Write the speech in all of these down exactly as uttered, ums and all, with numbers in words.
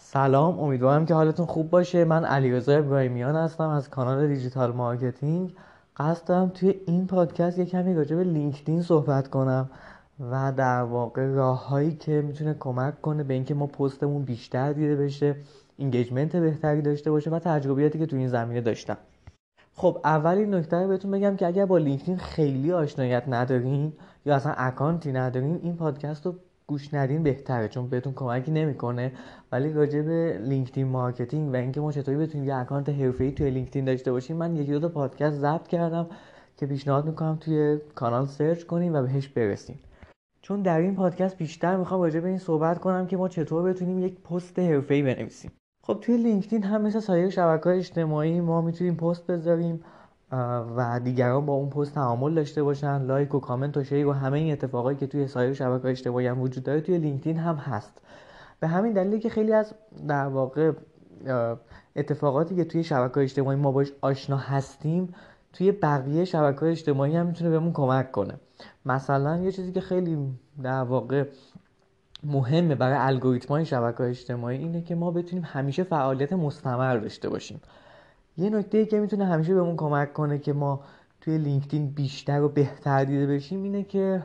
سلام، امیدوارم که حالتون خوب باشه. من علیرضا ابراهیمیان هستم از کانال دیجیتال مارکتینگ. قصد دارم توی این پادکست یک کمی راجع به لینکدین صحبت کنم و در واقع راههایی که میتونه کمک کنه به اینکه ما پستمون بیشتر دیده بشه، اینگیجمنت بهتری داشته باشه و تجربیاتی که توی این زمینه داشتم. خب اولین نکته رو بهتون بگم که اگر با لینکدین خیلی آشناییت ندارین یا اصلا اکانتی ندارین، این پادکست رو گوش ندین بهتره، چون بهتون کمکی نمیکنه. ولی راجع به لینکدین مارکتینگ و اینکه ما چطوری بتونیم یه اکانت حرفه‌ای توی لینکدین داشته باشیم، من یکی دو تا پادکست ضبط کردم که پیشنهاد میکنم توی کانال سرچ کنین و بهش برسین. چون در این پادکست بیشتر میخوام راجع به این صحبت کنم که ما چطور بتونیم یک پست حرفه‌ای بنویسیم. خب توی لینکدین هم مثل سایر شبکه‌های اجتماعی ما میتونیم پست بذاریم و دیگران با اون پست تعامل داشته باشن، لایک و کامنت و شیر و همه این اتفاقایی که توی سایر شبکه‌های اجتماعی هم وجود داره توی لینکدین هم هست. به همین دلیله که خیلی از در واقع اتفاقاتی که توی شبکه‌های اجتماعی ما باش آشنا هستیم توی بقیه شبکه‌های اجتماعی هم میتونه بهمون کمک کنه. مثلا یه چیزی که خیلی در واقع مهمه برای الگوریتم‌های شبکه‌های اجتماعی اینه که ما بتونیم همیشه فعالیت مستمر داشته باشیم. یه نکته‌ای که میتونه همیشه بهمون کمک کنه که ما توی لینکدین بیشتر و بهتر دیده بشیم اینه که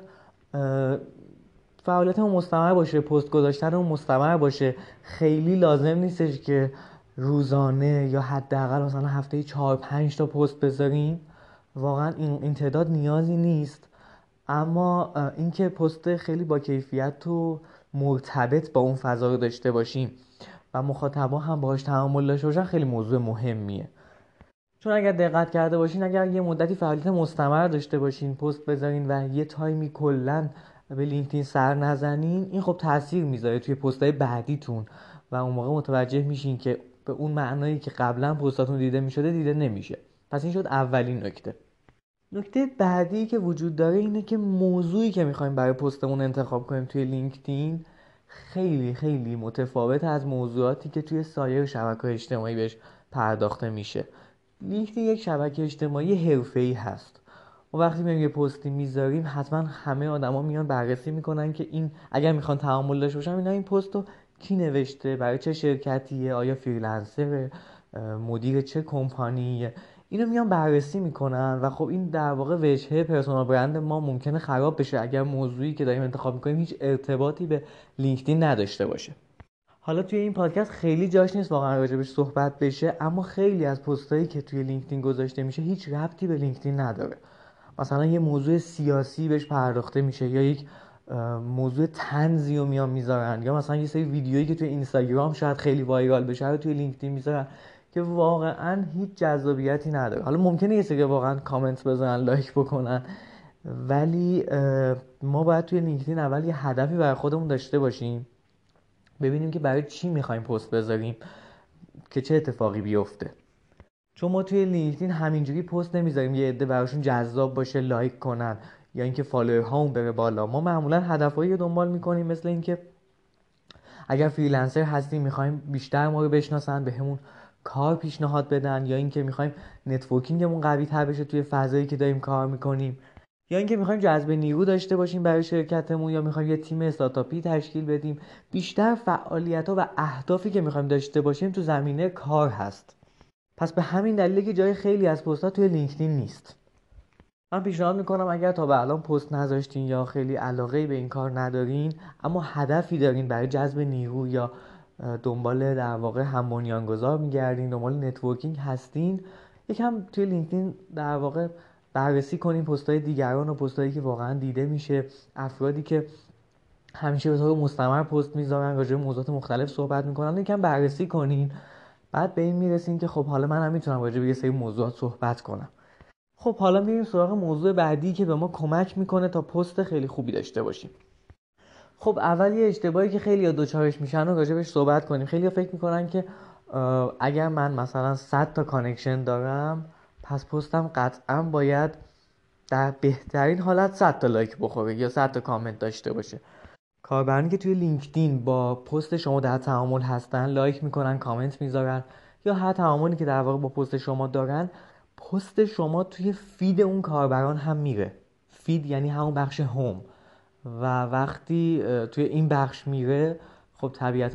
فعالیتمون مستمر باشه، پست گذاشتنمون مستمر باشه. خیلی لازم نیستش که روزانه یا حداقل مثلا هفته‌ای چهار پنج تا پست بذاریم. واقعا این این تعداد نیازی نیست. اما اینکه پست خیلی با کیفیت و مرتبط با اون فضا رو داشته باشیم و مخاطبا هم باهاش تعامل داشته باشن خیلی موضوع مهمیه. چون اگر دقت کرده باشین، اگر یه مدتی فعالیت مستمر داشته باشین، پست بذارین و یه تایمی کلاً به لینکدین سر نزنین، این خب تاثیر میذاره توی پست‌های بعدیتون و اون موقع متوجه میشین که به اون معنایی که قبلا پستاتون دیده میشده دیده نمیشه. پس این شد اولین نکته. نکته بعدی که وجود داره اینه که موضوعی که میخوایم برای پستمون انتخاب کنیم توی لینکدین خیلی خیلی متفاوت از موضوعاتی که توی سایر شبکه‌های اجتماعی بهش پرداخته میشه. لینکدین یک شبکه اجتماعی حرفه‌ای هست. و وقتی میایم یه پستی میذاریم، حتما همه آدما میان بررسی میکنن که این اگر میخوان تعامل داشته باشن، اینا این پستو کی نوشته، برای چه شرکتیه، آیا فریلنسره، مدیر چه کمپانیه، اینو میان بررسی میکنن. و خب این در واقع وجهه پرسونال برند ما ممکنه خراب بشه اگر موضوعی که داریم انتخاب میکنیم هیچ ارتباطی به لینکدین نداشته باشه. حالا توی این پادکست خیلی جاش نیست واقعا راجبش صحبت بشه، اما خیلی از پستایی که توی لینکدین گذاشته میشه هیچ ربطی به لینکدین نداره. مثلا یه موضوع سیاسی بهش پرداخته میشه، یا یک موضوع طنزی رو میان میذارن، یا مثلا یه سری ویدیویی که توی اینستاگرام شاید خیلی وایرال بشه رو توی لینکدین میذارن که واقعا هیچ جذابیتی نداره. حالا ممکنه یه سری واقعا کامنت بذارن، لایک بکنن، ولی ما باید توی لینکدین اول یه هدفی برای خودمون داشته باشیم، ببینیم که برای چی میخوایم پست بذاریم که چه اتفاقی بیفته. چون ما توی لینکدین همینجوری پست نمیذاریم یه عده براشون جذاب باشه لایک کنن یا اینکه فالوور هامون بره بالا. ما معمولا هدفایی رو دنبال میکنیم، مثل اینکه اگر فریلنسر هستیم میخوایم بیشتر ما رو بشناسن، بهمون کار پیشنهاد بدن، یا اینکه میخوایم نتورکینگمون قوی تر بشه توی فضایی که داریم کار میکنیم، یا اینکه میخوایم جذب نیرو داشته باشیم برای شرکتمون، یا میخوایم یه تیم استارتاپی تشکیل بدیم. بیشتر فعالیت‌ها و اهدافی که میخوایم داشته باشیم تو زمینه کار هست. پس به همین دلیله که جای خیلی از پست‌ها توی لینکدین نیست. من پیشنهاد میکنم اگر تا به الان پست نذاشتین یا خیلی علاقه به این کار ندارین، اما هدفی دارین برای جذب نیرو یا دنبال در واقع هم بنیانگذار میگردین، دنبال نتورکینگ هستین، یکم توی لینکدین در واقع بررسی کنین پست‌های دیگران و پست‌هایی که واقعا دیده میشه، افرادی که همیشه به طور مستمر پست میذارن، راجع به موضوعات مختلف صحبت میکنن، یکم بررسی کنین. بعد به این میرسین که خب حالا من هم میتونم راجع به یه سری موضوعات صحبت کنم. خب حالا میریم سراغ موضوع بعدی که به ما کمک میکنه تا پست خیلی خوبی داشته باشیم. خب اول یه اشتباهی که خیلی‌ها دوچارش میشن و راجع بهش صحبت کنیم. خیلی‌ها فکر میکنن که اگر من مثلا صد تا کانکشن دارم، پس پستم قطعا باید در بهترین حالت صد تا لایک بخوره یا صد تا کامنت داشته باشه. کاربرانی که توی لینکدین با پست شما در تعامل هستن، لایک میکنن، کامنت میذارن، یا هر تعاملی که در واقع با پست شما دارن، پست شما توی فید اون کاربران هم میره. فید یعنی همون بخش هوم، و وقتی توی این بخش میره، خب طبیعتاً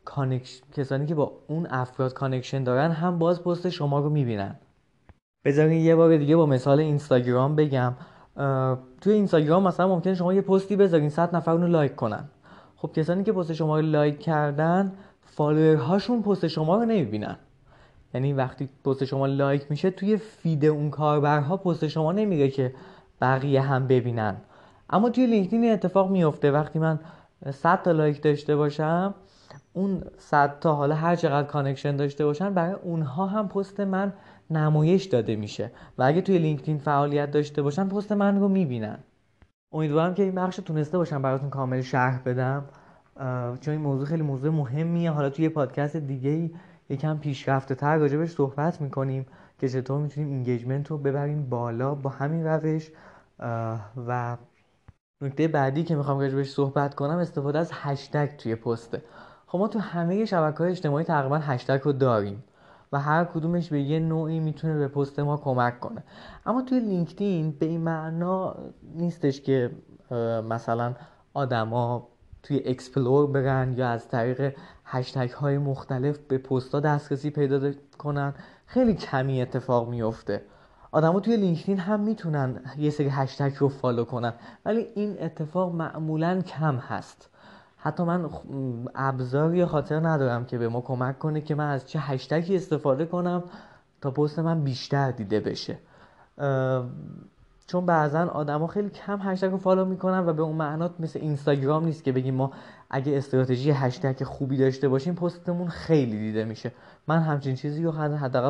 کانکش... کسانی که با اون افراد کانکشن دارن هم باز پست شما رو میبینن. بذارین یه بار دیگه با مثال اینستاگرام بگم. توی اینستاگرام مثلا ممکنه شما یه پستی بذارین صد نفر اونو لایک کنن. خب کسانی که پست شما رو لایک کردن فالوورهاشون پست شما رو نمیبینن. یعنی وقتی پست شما لایک میشه توی فید اون کاربرها پست شما نمیره که بقیه هم ببینن. اما توی لینکدین اتفاق میفته. وقتی من صد تا لایک داشته باشم، اون صد تا حالا هر چقدر کانکشن داشته باشن برای اونها هم پست من نمایش داده میشه و اگه توی لینکدین فعالیت داشته باشن پست من رو میبینن. امیدوارم که این بخش تونسته باشم براتون کامل شرح بدم، چون این موضوع خیلی موضوع مهمیه. حالا توی پادکست دیگه یکم پیشرفته تر راجبش صحبت میکنیم که چطور میتونیم اینگیجمنت رو ببریم بالا با همین روش. و نکته بعدی که میخوام راجبش صحبت کنم استفاده از هشتگ توی پسته. خب ما تو همه شبکه‌های اجتماعی تقریبا هشتگ رو داریم و هر کدومش به یه نوعی میتونه به پست ما کمک کنه. اما توی لینکدین به این معنا نیستش که مثلا آدما توی اکسپلور برن یا از طریق هشتگ های مختلف به پستا دسترسی پیدا کنن. خیلی کمی اتفاق میفته. آدما توی لینکدین هم میتونن یه سری هشتگ رو فالو کنن، ولی این اتفاق معمولاً کم هست. حتی من ابزاری خاطر ندارم که به ما کمک کنه که من از چه هشتگی استفاده کنم تا پست من بیشتر دیده بشه. چون بعضن آدما خیلی کم هشتگ رو فالو میکنن و به اون معنا مثل اینستاگرام نیست که بگیم ما اگه استراتژی هشتگ خوبی داشته باشیم پستمون خیلی دیده میشه. من همچین چیزی رو حداقل